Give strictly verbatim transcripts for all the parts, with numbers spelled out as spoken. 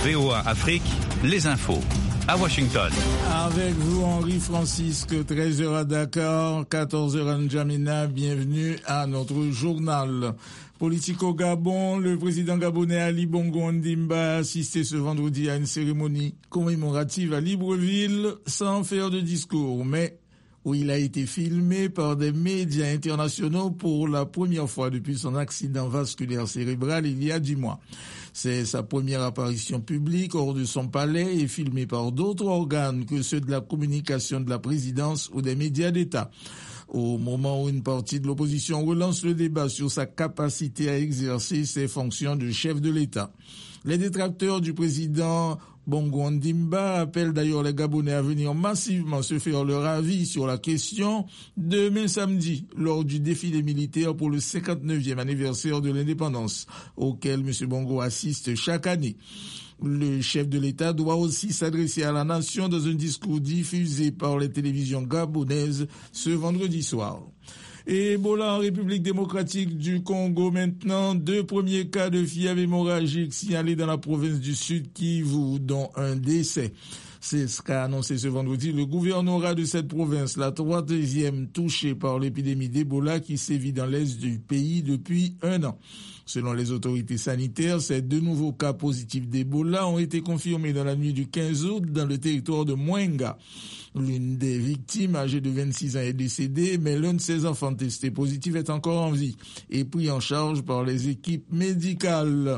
V O A Afrique, les infos. À Washington. Avec vous, Henri Francisque, treize heures à Dakar, quatorze heures à N'Djamena. Bienvenue à notre journal. Politique au Gabon, le président gabonais Ali Bongo Ondimba a assisté ce vendredi à une cérémonie commémorative à Libreville sans faire de discours, mais où il a été filmé par des médias internationaux pour la première fois depuis son accident vasculaire cérébral il y a dix mois. C'est sa première apparition publique hors de son palais et filmée par d'autres organes que ceux de la communication de la présidence ou des médias d'État. Au moment où une partie de l'opposition relance le débat sur sa capacité à exercer ses fonctions de chef de l'État. Les détracteurs du président Bongo Ondimba appellent d'ailleurs les Gabonais à venir massivement se faire leur avis sur la question demain samedi lors du défilé militaire pour le cinquante-neuvième anniversaire de l'indépendance auquel M. Bongo assiste chaque année. Le chef de l'État doit aussi s'adresser à la nation dans un discours diffusé par les télévisions gabonaises ce vendredi soir. Et Ebola en République démocratique du Congo maintenant, deux premiers cas de fièvre hémorragique signalés dans la province du Sud Kivu, dont un décès. C'est ce qu'a annoncé ce vendredi le gouvernorat de cette province, la troisième touchée par l'épidémie d'Ebola qui sévit dans l'est du pays depuis un an. Selon les autorités sanitaires, ces deux nouveaux cas positifs d'Ebola ont été confirmés dans la nuit du quinze août dans le territoire de Mwenga. L'une des victimes, âgée de vingt-six ans, est décédée, mais l'un de ses enfants testé positif est encore en vie et pris en charge par les équipes médicales,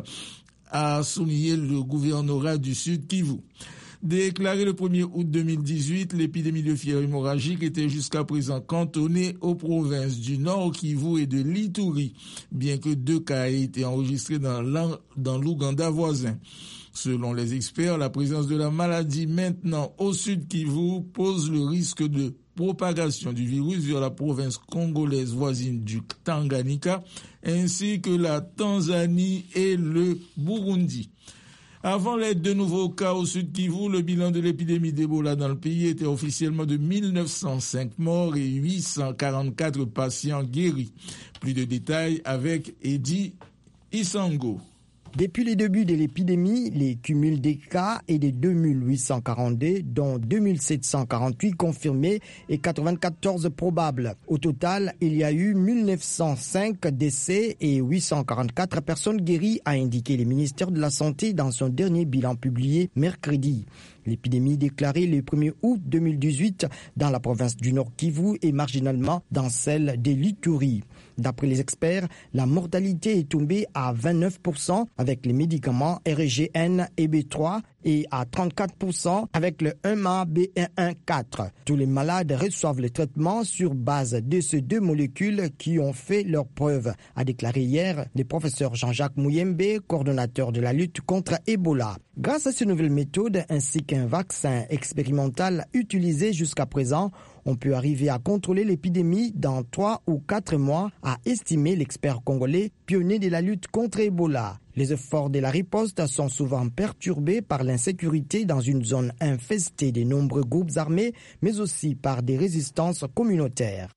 a souligné le gouvernorat du Sud Kivu. Déclaré le premier août deux mille dix-huit, l'épidémie de fièvre hémorragique était jusqu'à présent cantonnée aux provinces du Nord Kivu et de l'Ituri, bien que deux cas aient été enregistrés dans, dans l'Ouganda voisin. Selon les experts, la présence de la maladie maintenant au Sud Kivu pose le risque de propagation du virus vers la province congolaise voisine du Tanganyika, ainsi que la Tanzanie et le Burundi. Avant les deux nouveaux cas au Sud Kivu, le bilan de l'épidémie d'Ebola dans le pays était officiellement de mille neuf cent cinq morts et huit cent quarante-quatre patients guéris. Plus de détails avec Eddie Isango. Depuis le début de l'épidémie, les cumuls des cas est de deux mille huit cent quarante-deux, dont deux mille sept cent quarante-huit confirmés et quatre-vingt-quatorze probables. Au total, il y a eu mille neuf cent cinq décès et huit cent quarante-quatre personnes guéries, a indiqué le ministère de la Santé dans son dernier bilan publié mercredi. L'épidémie déclarée le premier août deux mille dix-huit dans la province du Nord Kivu et marginalement dans celle de l'Ituri. D'après les experts, la mortalité est tombée à vingt-neuf pour cent avec les médicaments R G N et B trois et à trente-quatre pour cent avec le un M A B un quatre. Tous les malades reçoivent le traitement sur base de ces deux molécules qui ont fait leurs preuves, a déclaré hier le professeur Jean-Jacques Mouyembe, coordonnateur de la lutte contre Ebola. Grâce à ces nouvelles méthodes ainsi qu'un vaccin expérimental utilisé jusqu'à présent, on peut arriver à contrôler l'épidémie dans trois ou quatre mois, a estimé l'expert congolais, pionnier de la lutte contre Ebola. Les efforts de la riposte sont souvent perturbés par l'insécurité dans une zone infestée de nombreux groupes armés, mais aussi par des résistances communautaires.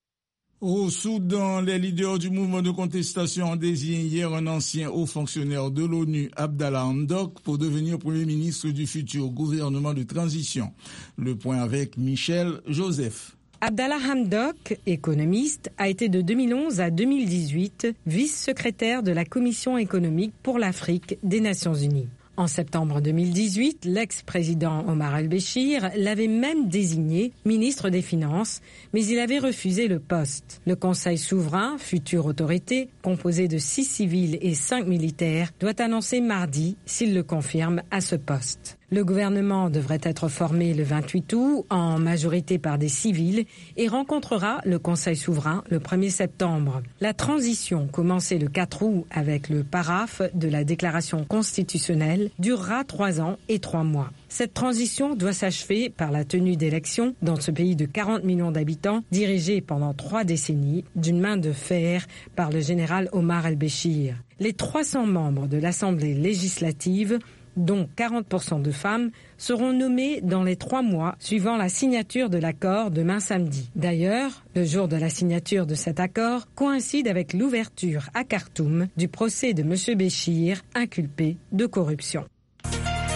Au Soudan, les leaders du mouvement de contestation ont désigné hier un ancien haut fonctionnaire de l'ONU, Abdallah Hamdok, pour devenir Premier ministre du futur gouvernement de transition. Le point avec Michel Joseph. Abdallah Hamdok, économiste, a été de deux mille onze à deux mille dix-huit vice-secrétaire de la Commission économique pour l'Afrique des Nations Unies. En septembre deux mille dix-huit, l'ex-président Omar al-Béchir l'avait même désigné ministre des Finances, mais il avait refusé le poste. Le Conseil souverain, future autorité, composé de six civils et cinq militaires, doit annoncer mardi s'il le confirme à ce poste. Le gouvernement devrait être formé le vingt-huit août, en majorité par des civils, et rencontrera le Conseil souverain le premier septembre. La transition, commencée le quatre août avec le paraphe de la déclaration constitutionnelle, durera trois ans et trois mois. Cette transition doit s'achever par la tenue d'élections dans ce pays de quarante millions d'habitants, dirigé pendant trois décennies d'une main de fer par le général Omar al-Béchir. Les trois cents membres de l'Assemblée législative, dont quarante pour cent de femmes, seront nommés dans les trois mois suivant la signature de l'accord demain samedi. D'ailleurs, le jour de la signature de cet accord coïncide avec l'ouverture à Khartoum du procès de M. Béchir, inculpé de corruption.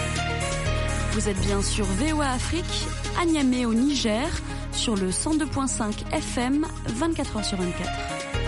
Vous êtes bien sur V O A Afrique, à Niamey au Niger, sur le cent deux virgule cinq F M, vingt-quatre heures sur vingt-quatre.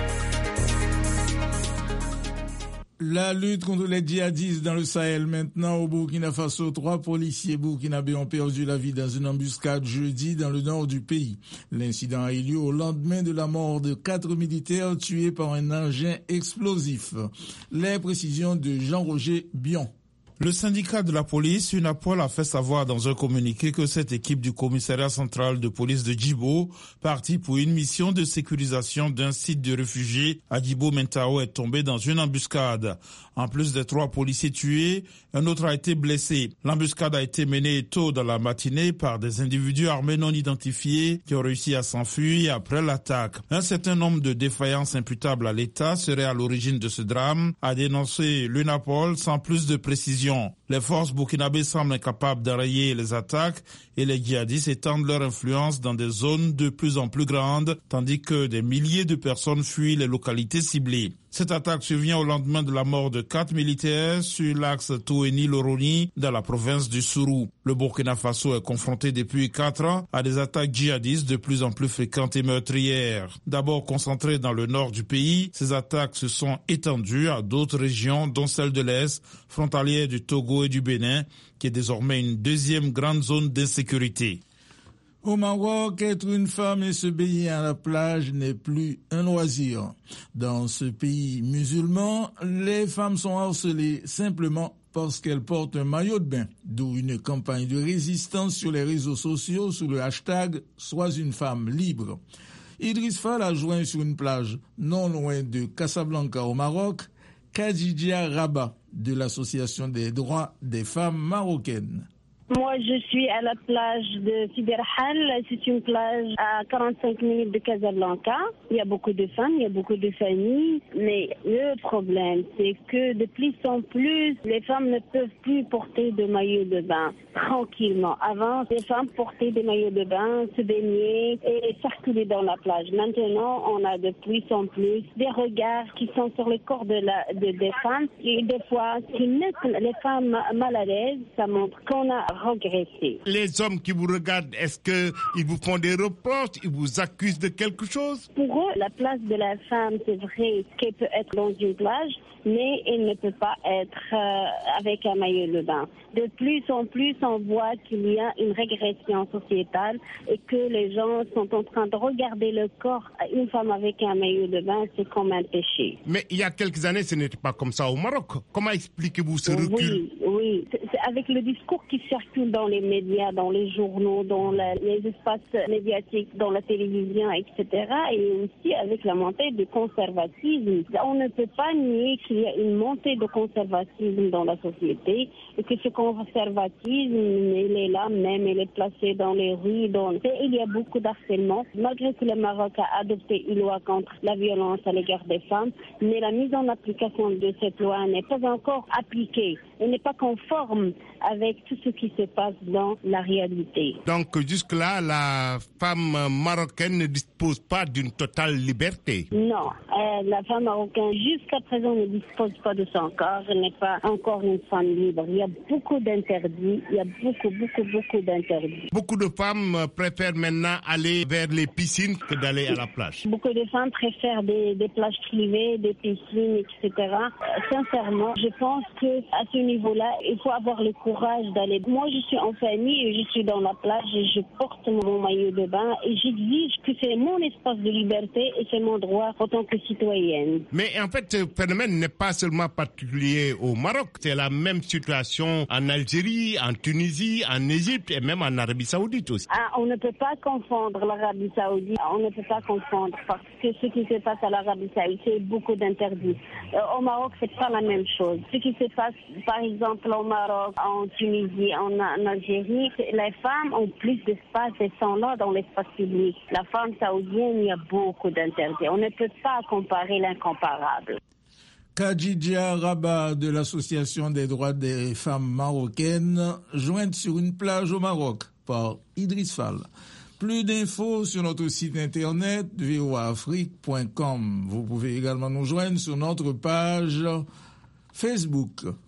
La lutte contre les djihadistes dans le Sahel maintenant. Au Burkina Faso, trois policiers burkinabés ont perdu la vie dans une embuscade jeudi dans le nord du pays. L'incident a eu lieu au lendemain de la mort de quatre militaires tués par un engin explosif. Les précisions de Jean-Roger Bion. Le syndicat de la police, UNAPOL, a fait savoir dans un communiqué que cette équipe du commissariat central de police de Djibo, partie pour une mission de sécurisation d'un site de réfugiés à Djibo-Mentao, est tombée dans une embuscade. En plus des trois policiers tués, un autre a été blessé. L'embuscade a été menée tôt dans la matinée par des individus armés non identifiés qui ont réussi à s'enfuir après l'attaque. Un certain nombre de défaillances imputables à l'État seraient à l'origine de ce drame, a dénoncé l'UNAPOL sans plus de précision. Les forces burkinabées semblent incapables d'enrayer les attaques et les djihadistes étendent leur influence dans des zones de plus en plus grandes, tandis que des milliers de personnes fuient les localités ciblées. Cette attaque survient au lendemain de la mort de quatre militaires sur l'axe Touéni-Loroni dans la province du Sourou. Le Burkina Faso est confronté depuis quatre ans à des attaques djihadistes de plus en plus fréquentes et meurtrières. D'abord concentrées dans le nord du pays, ces attaques se sont étendues à d'autres régions, dont celle de l'Est, frontalière du Togo et du Bénin, qui est désormais une deuxième grande zone d'insécurité. Au Maroc, être une femme et se baigner à la plage n'est plus un loisir. Dans ce pays musulman, les femmes sont harcelées simplement parce qu'elles portent un maillot de bain, d'où une campagne de résistance sur les réseaux sociaux sous le hashtag « Sois une femme libre ». Idriss Fall a joint sur une plage non loin de Casablanca au Maroc, Khadija Rabat de l'Association des droits des femmes marocaines. Moi, je suis à la plage de Sidi Rahal. C'est une plage à quarante-cinq minutes de Casablanca. Il y a beaucoup de femmes, il y a beaucoup de familles. Mais le problème, c'est que de plus en plus, les femmes ne peuvent plus porter de maillot de bain tranquillement. Avant, les femmes portaient des maillots de bain, se baigner et circuler dans la plage. Maintenant, on a de plus en plus des regards qui sont sur le corps de la, de, des femmes. Et des fois, qui mettent les femmes mal à l'aise. Ça montre qu'on a regretter. Les hommes qui vous regardent, est-ce qu'ils vous font des reproches, ils vous accusent de quelque chose? Pour eux, la place de la femme, c'est vrai qu'elle peut être dans une plage, mais elle ne peut pas être euh, avec un maillot de bain. De plus en plus, on voit qu'il y a une régression sociétale et que les gens sont en train de regarder le corps d'une femme avec un maillot de bain, c'est comme un péché. Mais il y a quelques années, ce n'était pas comme ça au Maroc. Comment expliquez-vous ce recul? Oui, oui. C'est avec le discours qui circule dans les médias, dans les journaux, dans la, les espaces médiatiques, dans la télévision, et cetera. Et aussi avec la montée du conservatisme. On ne peut pas nier qu'il y a une montée de conservatisme dans la société et que ce conservatisme, il est là même, il est placé dans les rues. Dans... Et il y a beaucoup d'harcèlement. Malgré que le Maroc a adopté une loi contre la violence à l'égard des femmes, mais la mise en application de cette loi n'est pas encore appliquée. Elle n'est pas conforme avec tout ce qui se passe dans la réalité. Donc jusque-là, la femme marocaine ne dispose pas d'une totale liberté? Non, euh, la femme marocaine jusqu'à présent ne dispose pas de son corps, elle n'est pas encore une femme libre. Il y a beaucoup d'interdits, il y a beaucoup, beaucoup, beaucoup d'interdits. Beaucoup de femmes préfèrent maintenant aller vers les piscines que d'aller à la plage. Beaucoup de femmes préfèrent des, des plages privées, des piscines, et cetera. Euh, sincèrement, je pense qu'à ce niveau-là, il faut avoir le courage d'aller. Moi, je suis en famille et je suis dans la plage et je porte mon maillot de bain et j'exige que c'est mon espace de liberté et c'est mon droit en tant que citoyenne. Mais en fait, ce phénomène n'est pas seulement particulier au Maroc. C'est la même situation en Algérie, en Tunisie, en Égypte et même en Arabie Saoudite aussi. Ah, on ne peut pas confondre l'Arabie Saoudite. On ne peut pas confondre parce que ce qui se passe à l'Arabie Saoudite, c'est beaucoup d'interdits. Euh, au Maroc, c'est pas la même chose. Ce qui se passe, par exemple, au Maroc, en Tunisie, en, en Algérie, les femmes ont plus d'espace et sont là dans l'espace public. La femme saoudienne, il y a beaucoup d'interdits. On ne peut pas comparer l'incomparable. Khadija Rabat de l'Association des droits des femmes marocaines, jointe sur une plage au Maroc par Idriss Fall. Plus d'infos sur notre site internet v o a afrique point com. Vous pouvez également nous joindre sur notre page Facebook.